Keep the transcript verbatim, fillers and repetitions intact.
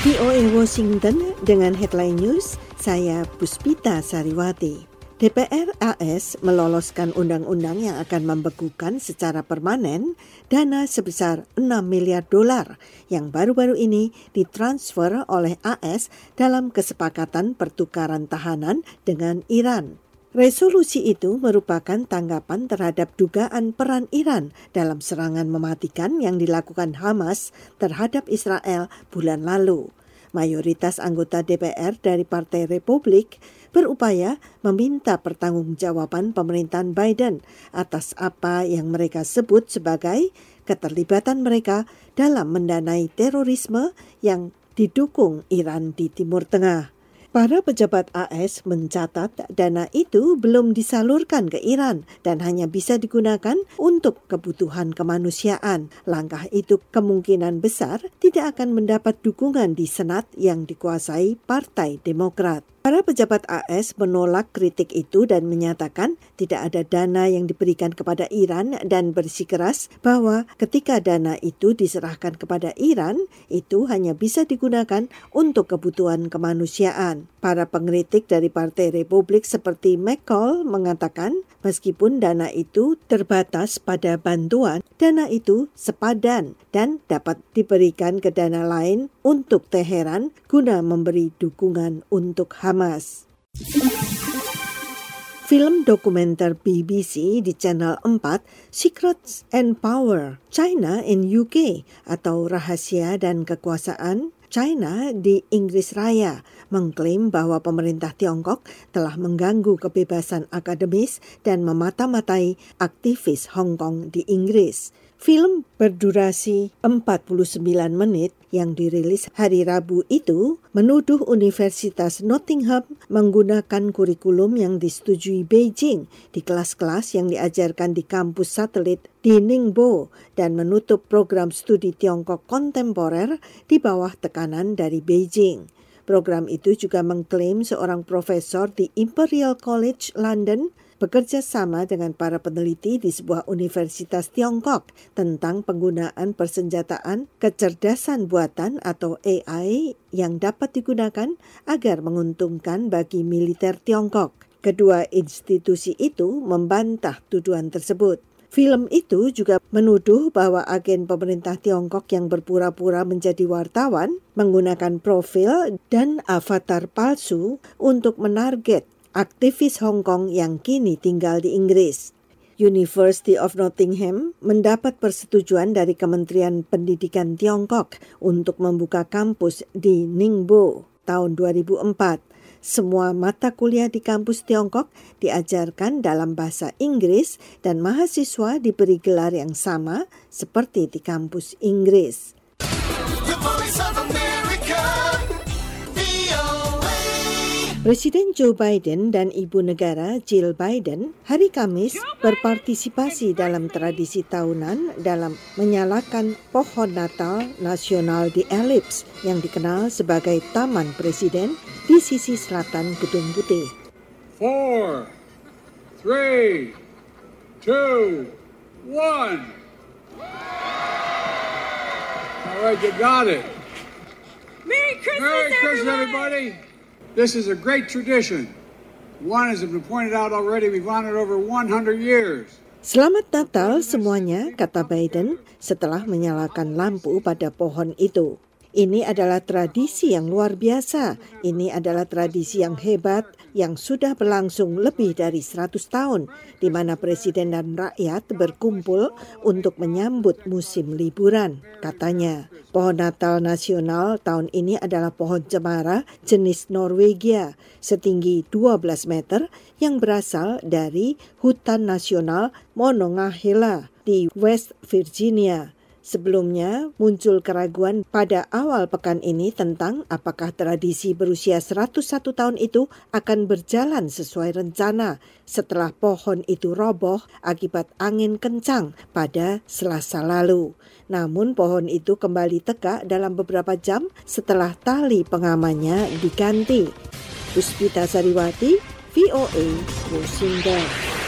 V O A Washington dengan headline news, saya Puspita Sariwati. D P R A S meloloskan undang-undang yang akan membekukan secara permanen dana sebesar enam miliar dolar yang baru-baru ini ditransfer oleh A S dalam kesepakatan pertukaran tahanan dengan Iran. Resolusi itu merupakan tanggapan terhadap dugaan peran Iran dalam serangan mematikan yang dilakukan Hamas terhadap Israel bulan lalu. Mayoritas anggota D P R dari Partai Republik berupaya meminta pertanggungjawaban pemerintahan Biden atas apa yang mereka sebut sebagai keterlibatan mereka dalam mendanai terorisme yang didukung Iran di Timur Tengah. Para pejabat A S mencatat dana itu belum disalurkan ke Iran dan hanya bisa digunakan untuk kebutuhan kemanusiaan. Langkah itu kemungkinan besar tidak akan mendapat dukungan di Senat yang dikuasai Partai Demokrat. Para pejabat A S menolak kritik itu dan menyatakan tidak ada dana yang diberikan kepada Iran dan bersikeras bahwa ketika dana itu diserahkan kepada Iran, itu hanya bisa digunakan untuk kebutuhan kemanusiaan. Para pengkritik dari Partai Republik seperti McCall mengatakan meskipun dana itu terbatas pada bantuan, dana itu sepadan dan dapat diberikan ke dana lain untuk Teheran guna memberi dukungan untuk Hamas. Film dokumenter B B C di Channel empat, Secrets and Power, China in U K atau Rahasia dan Kekuasaan China di Inggris Raya mengklaim bahwa pemerintah Tiongkok telah mengganggu kebebasan akademis dan memata-matai aktivis Hong Kong di Inggris. Film berdurasi empat puluh sembilan menit yang dirilis hari Rabu itu menuduh Universitas Nottingham menggunakan kurikulum yang disetujui Beijing di kelas-kelas yang diajarkan di kampus satelit di Ningbo dan menutup program studi Tiongkok kontemporer di bawah tekanan dari Beijing. Program itu juga mengklaim seorang profesor di Imperial College London bekerja sama dengan para peneliti di sebuah universitas Tiongkok tentang penggunaan persenjataan kecerdasan buatan atau A I yang dapat digunakan agar menguntungkan bagi militer Tiongkok. Kedua institusi itu membantah tuduhan tersebut. Film itu juga menuduh bahwa agen pemerintah Tiongkok yang berpura-pura menjadi wartawan menggunakan profil dan avatar palsu untuk menarget aktivis Hong Kong yang kini tinggal di Inggris. University of Nottingham mendapat persetujuan dari Kementerian Pendidikan Tiongkok untuk membuka kampus di Ningbo tahun dua ribu empat. Semua mata kuliah di kampus Tiongkok diajarkan dalam bahasa Inggris dan mahasiswa diberi gelar yang sama seperti di kampus Inggris. Presiden Joe Biden dan Ibu Negara Jill Biden hari Kamis berpartisipasi dalam tradisi tahunan dalam menyalakan pohon Natal nasional di Ellipse yang dikenal sebagai Taman Presiden di sisi selatan Gedung Putih. Four, three, two, one. All right, you got it. Merry Christmas, Merry Christmas, everybody. everybody. This is a great tradition. One, as has been pointed out already, we've honored over one hundred years. Selamat Natal semuanya, kata Biden setelah menyalakan lampu pada pohon itu. Ini adalah tradisi yang luar biasa. Ini adalah tradisi yang hebat yang sudah berlangsung lebih dari seratus tahun, di mana presiden dan rakyat berkumpul untuk menyambut musim liburan, katanya. Pohon Natal nasional tahun ini adalah pohon cemara jenis Norwegia, setinggi dua belas meter yang berasal dari Hutan Nasional Monongahela di West Virginia. Sebelumnya muncul keraguan pada awal pekan ini tentang apakah tradisi berusia seratus satu tahun itu akan berjalan sesuai rencana setelah pohon itu roboh akibat angin kencang pada Selasa lalu. Namun pohon itu kembali tegak dalam beberapa jam setelah tali pengamannya diganti. Puspita Sariwati, V O A, Washington.